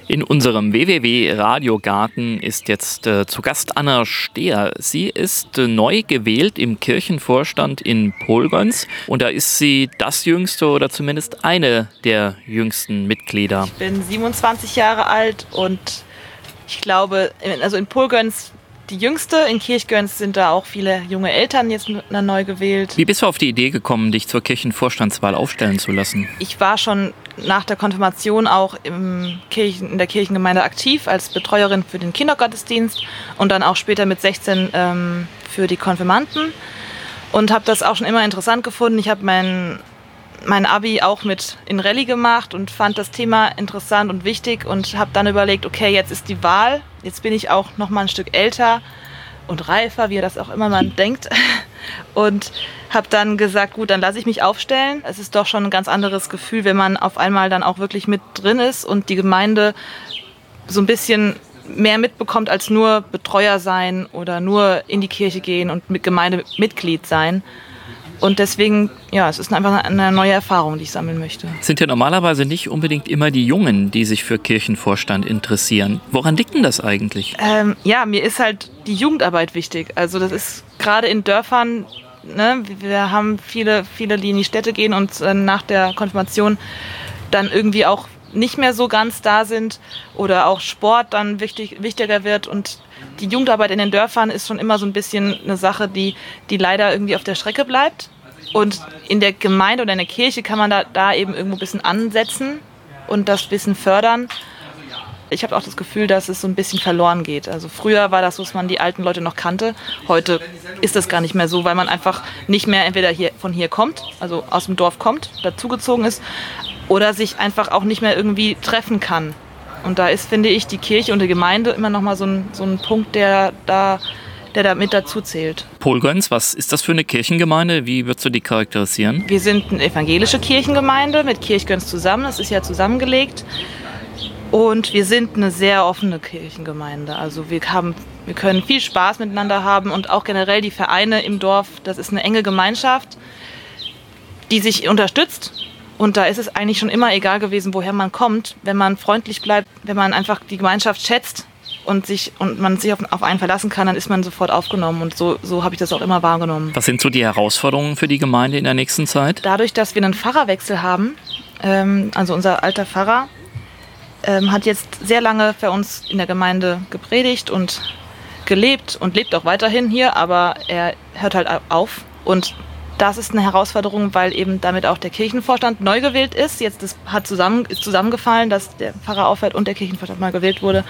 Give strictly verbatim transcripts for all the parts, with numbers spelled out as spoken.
In unserem W W W-Radiogarten ist jetzt äh, zu Gast Anna Stehr. Sie ist äh, neu gewählt im Kirchenvorstand in Polgöns und da ist sie das jüngste oder zumindest eine der jüngsten Mitglieder. Ich bin siebenundzwanzig Jahre alt und ich glaube, also in Polgöns die jüngste, in Kirchgöns sind da auch viele junge Eltern jetzt neu gewählt. Wie bist du auf die Idee gekommen, dich zur Kirchenvorstandswahl aufstellen zu lassen? Ich war schon nach der Konfirmation auch im Kirchen, in der Kirchengemeinde aktiv als Betreuerin für den Kindergottesdienst und dann auch später mit sechzehn ähm, für die Konfirmanden und habe das auch schon immer interessant gefunden. Ich habe mein, mein Abi auch mit in Rallye gemacht und fand das Thema interessant und wichtig und habe dann überlegt, okay, jetzt ist die Wahl, jetzt bin ich auch noch mal ein Stück älter und reifer, wie das auch immer man denkt. Und habe dann gesagt, gut, dann lasse ich mich aufstellen. Es ist doch schon ein ganz anderes Gefühl, wenn man auf einmal dann auch wirklich mit drin ist und die Gemeinde so ein bisschen mehr mitbekommt als nur Betreuer sein oder nur in die Kirche gehen und mit Gemeindemitglied sein. Und deswegen, ja, es ist einfach eine neue Erfahrung, die ich sammeln möchte. Es sind ja normalerweise nicht unbedingt immer die Jungen, die sich für Kirchenvorstand interessieren. Woran liegt denn das eigentlich? Ähm, ja, mir ist halt die Jugendarbeit wichtig. Also das ist gerade in Dörfern, ne, wir haben viele, viele, die in die Städte gehen und äh, nach der Konfirmation dann irgendwie auch nicht mehr so ganz da sind oder auch Sport dann wichtig, wichtiger wird. Und die Jugendarbeit in den Dörfern ist schon immer so ein bisschen eine Sache, die, die leider irgendwie auf der Strecke bleibt. Und in der Gemeinde oder in der Kirche kann man da, da eben irgendwo ein bisschen ansetzen und das ein bisschen fördern. Ich habe auch das Gefühl, dass es so ein bisschen verloren geht. Also früher war das so, dass man die alten Leute noch kannte. Heute ist das gar nicht mehr so, weil man einfach nicht mehr entweder hier, von hier kommt, also aus dem Dorf kommt, dazugezogen ist, oder sich einfach auch nicht mehr irgendwie treffen kann. Und da ist, finde ich, die Kirche und die Gemeinde immer noch mal so ein, so ein Punkt, der da, der da mit dazu zählt. Polgöns, was ist das für eine Kirchengemeinde? Wie würdest du die charakterisieren? Wir sind eine evangelische Kirchengemeinde mit Kirchgöns zusammen. Das ist ja zusammengelegt. Und wir sind eine sehr offene Kirchengemeinde. Also wir haben, wir können viel Spaß miteinander haben und auch generell die Vereine im Dorf. Das ist eine enge Gemeinschaft, die sich unterstützt. Und da ist es eigentlich schon immer egal gewesen, woher man kommt. Wenn man freundlich bleibt, wenn man einfach die Gemeinschaft schätzt und, sich, und man sich auf, auf einen verlassen kann, dann ist man sofort aufgenommen. Und so, so habe ich das auch immer wahrgenommen. Was sind so die Herausforderungen für die Gemeinde in der nächsten Zeit? Dadurch, dass wir einen Pfarrerwechsel haben, ähm, also unser alter Pfarrer ähm, hat jetzt sehr lange für uns in der Gemeinde gepredigt und gelebt und lebt auch weiterhin hier, aber er hört halt auf. Und das ist eine Herausforderung, weil eben damit auch der Kirchenvorstand neu gewählt ist. Jetzt das hat zusammen, ist zusammengefallen, dass der Pfarrer aufhört und der Kirchenvorstand neu gewählt wurde.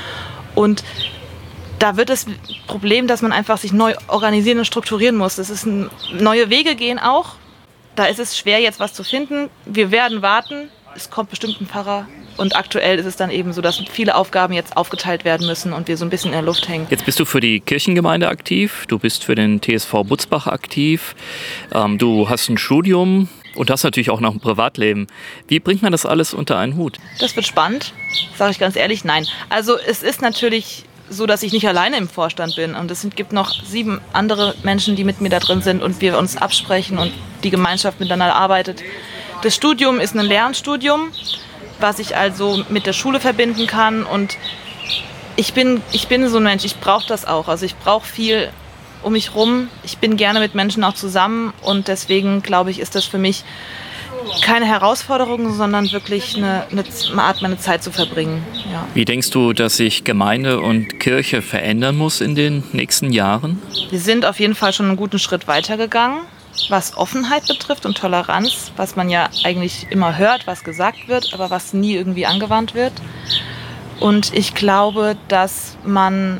Und da wird das Problem, dass man einfach sich neu organisieren und strukturieren muss. Das ist ein, neue Wege gehen auch. Da ist es schwer, jetzt was zu finden. Wir werden warten. Es kommt bestimmt ein Pfarrer. Und aktuell ist es dann eben so, dass viele Aufgaben jetzt aufgeteilt werden müssen und wir so ein bisschen in der Luft hängen. Jetzt bist du für die Kirchengemeinde aktiv, du bist für den T S V Butzbach aktiv, ähm, du hast ein Studium und hast natürlich auch noch ein Privatleben. Wie bringt man das alles unter einen Hut? Das wird spannend, sage ich ganz ehrlich, nein. Also es ist natürlich so, dass ich nicht alleine im Vorstand bin und es gibt noch sieben andere Menschen, die mit mir da drin sind und wir uns absprechen und die Gemeinschaft miteinander arbeitet. Das Studium ist ein Lehramtsstudium, was ich also mit der Schule verbinden kann und ich bin, ich bin so ein Mensch, ich brauche das auch. Also ich brauche viel um mich rum, ich bin gerne mit Menschen auch zusammen und deswegen glaube ich, ist das für mich keine Herausforderung, sondern wirklich eine, eine Art, meine Zeit zu verbringen. Ja. Wie denkst du, dass sich Gemeinde und Kirche verändern muss in den nächsten Jahren? Wir sind auf jeden Fall schon einen guten Schritt weitergegangen, was Offenheit betrifft und Toleranz, was man ja eigentlich immer hört, was gesagt wird, aber was nie irgendwie angewandt wird. Und ich glaube, dass man,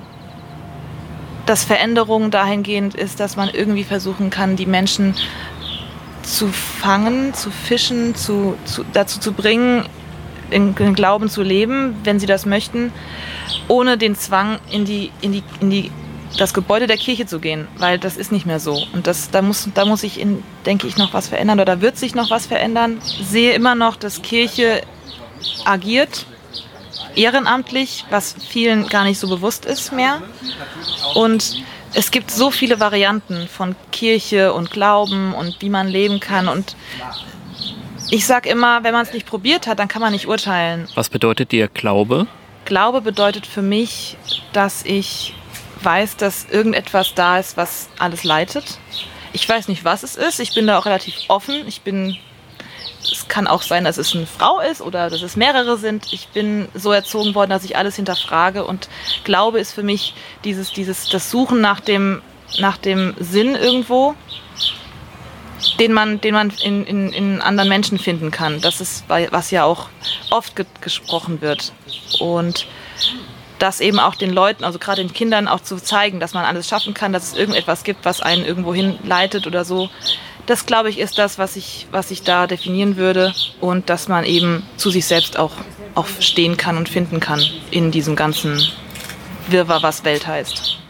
dass Veränderung dahingehend ist, dass man irgendwie versuchen kann, die Menschen zu fangen, zu fischen, zu, zu, dazu zu bringen, in, in Glauben zu leben, wenn sie das möchten, ohne den Zwang in die, in die, in die das Gebäude der Kirche zu gehen, weil das ist nicht mehr so. Und das, da muss, da muss sich, in, denke ich, noch was verändern oder da wird sich noch was verändern. Ich sehe immer noch, dass Kirche agiert, ehrenamtlich, was vielen gar nicht so bewusst ist mehr. Und es gibt so viele Varianten von Kirche und Glauben und wie man leben kann. Und Ich sag immer, wenn man es nicht probiert hat, dann kann man nicht urteilen. Was bedeutet dir Glaube? Glaube bedeutet für mich, dass ich weiß, dass irgendetwas da ist, was alles leitet. Ich weiß nicht, was es ist. Ich bin da auch relativ offen. Ich bin, es kann auch sein, dass es eine Frau ist oder dass es mehrere sind. Ich bin so erzogen worden, dass ich alles hinterfrage. Und Glaube ist für mich dieses, dieses, das Suchen nach dem, nach dem Sinn irgendwo, den man, den man in, in, in anderen Menschen finden kann. Das ist, was ja auch oft ge- gesprochen wird. Und das eben auch den Leuten, also gerade den Kindern auch zu zeigen, dass man alles schaffen kann, dass es irgendetwas gibt, was einen irgendwo hinleitet oder so. Das, glaube ich, ist das, was ich, was ich da definieren würde. Und dass man eben zu sich selbst auch, auch stehen kann und finden kann in diesem ganzen Wirrwarr, was Welt heißt.